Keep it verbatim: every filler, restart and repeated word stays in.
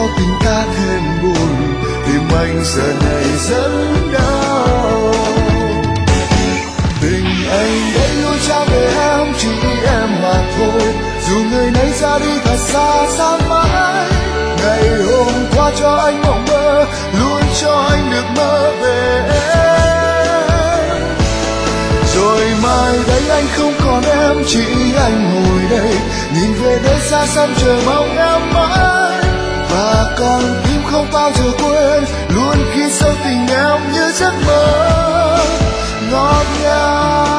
cho tình ta thêm buồn, tim anh giờ này rất đau. Tình anh đây luôn trao về em, chỉ em mà thôi, dù người này ra đi thật xa xa mãi. Ngày hôm qua cho anh mộng mơ, luôn cho anh được mơ về em. Rồi mai đây anh không còn em, chỉ anh ngồi đây nhìn về nơi xa xăm chờ mong em mãi. Và con tim không bao giờ quên, luôn ghi sâu tình em như giấc mơ ngọt ngào.